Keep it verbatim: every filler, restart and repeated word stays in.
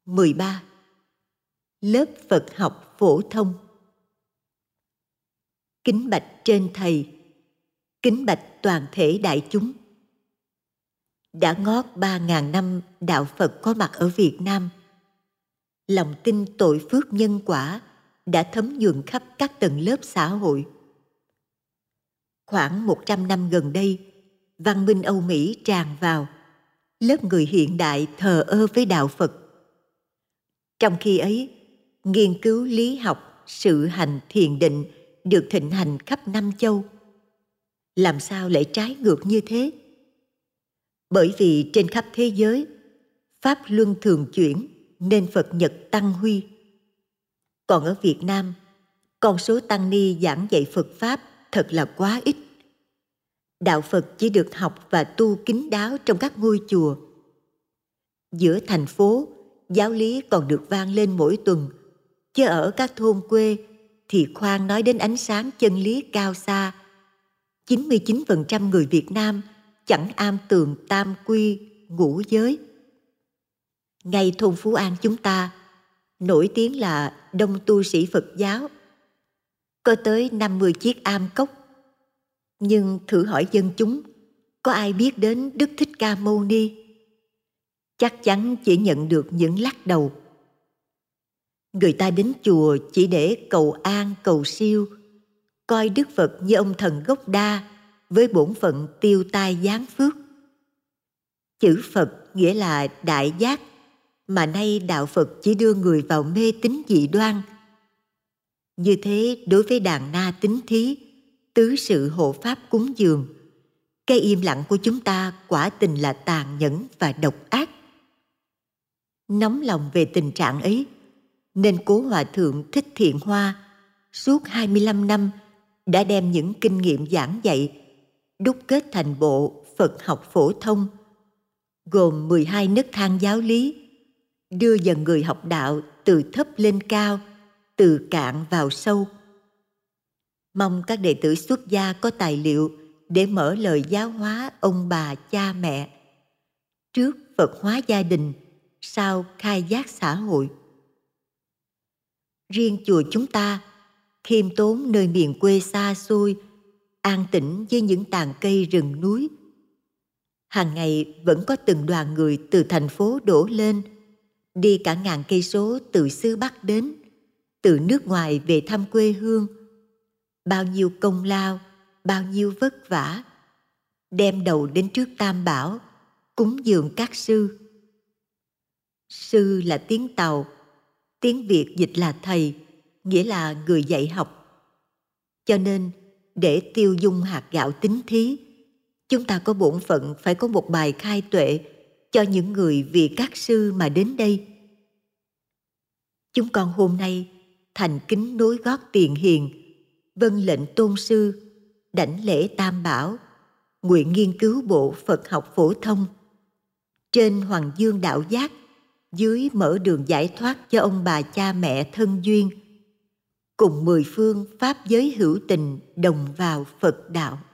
mười ba. Lớp Phật học phổ thông. Kính bạch trên Thầy, kính bạch toàn thể đại chúng. Đã ngót ba ngàn năm đạo Phật có mặt ở Việt Nam. Lòng tin tội phước nhân quả đã thấm nhuần khắp các tầng lớp xã hội. Khoảng một trăm năm gần đây, văn minh Âu Mỹ tràn vào, lớp người hiện đại thờ ơ với đạo Phật. Trong khi ấy, nghiên cứu lý học, sự hành, thiền định được thịnh hành khắp năm châu. Làm sao lại trái ngược như thế? Bởi vì trên khắp thế giới, pháp luân thường chuyển nên Phật Nhật tăng huy. Còn ở Việt Nam, con số tăng ni giảng dạy Phật Pháp thật là quá ít. Đạo Phật chỉ được học và tu kín đáo trong các ngôi chùa. Giữa thành phố, giáo lý còn được vang lên mỗi tuần, chứ ở các thôn quê thì khoan nói đến ánh sáng chân lý cao xa. chín mươi chín phần trăm người Việt Nam chẳng am tường tam quy, ngũ giới. Ngay thôn Phú An chúng ta, nổi tiếng là đông tu sĩ Phật giáo. Có tới năm mươi chiếc am cốc. Nhưng thử hỏi dân chúng, có ai biết đến Đức Thích Ca Mâu Ni? Chắc chắn chỉ nhận được những lắc đầu. Người ta đến chùa chỉ để cầu an, cầu siêu, coi Đức Phật như ông thần gốc đa với bổn phận tiêu tai giáng phước. Chữ Phật nghĩa là đại giác, mà nay đạo Phật chỉ đưa người vào mê tín dị đoan. Như thế đối với đàn na tín thí, tứ sự hộ pháp cúng dường, cái im lặng của chúng ta quả tình là tàn nhẫn và độc ác. Nóng lòng về tình trạng ấy, nên Cố Hòa Thượng Thích Thiện Hoa suốt hai mươi lăm năm đã đem những kinh nghiệm giảng dạy đúc kết thành bộ Phật học phổ thông, gồm mười hai nấc thang giáo lý, đưa dần người học đạo từ thấp lên cao, từ cạn vào sâu. Mong các đệ tử xuất gia có tài liệu để mở lời giáo hóa ông bà cha mẹ. Trước Phật hóa gia đình, sau khai giác xã hội. Riêng chùa chúng ta, khiêm tốn nơi miền quê xa xôi, an tĩnh với những tàn cây rừng núi. Hàng ngày vẫn có từng đoàn người từ thành phố đổ lên, đi cả ngàn cây số từ xứ Bắc đến, từ nước ngoài về thăm quê hương. Bao nhiêu công lao, bao nhiêu vất vả, đem đầu đến trước Tam Bảo, cúng dường các sư. Sư là tiếng Tàu, tiếng Việt dịch là thầy, nghĩa là người dạy học. Cho nên, để tiêu dung hạt gạo tín thí, chúng ta có bổn phận phải có một bài khai tuệ cho những người vì các sư mà đến đây. Chúng con hôm nay thành kính nối gót tiền hiền, vâng lệnh tôn sư, đảnh lễ Tam Bảo, nguyện nghiên cứu bộ Phật học phổ thông. Trên Hoàng Dương đạo giác, dưới mở đường giải thoát cho ông bà cha mẹ thân duyên, cùng mười phương pháp giới hữu tình đồng vào Phật đạo.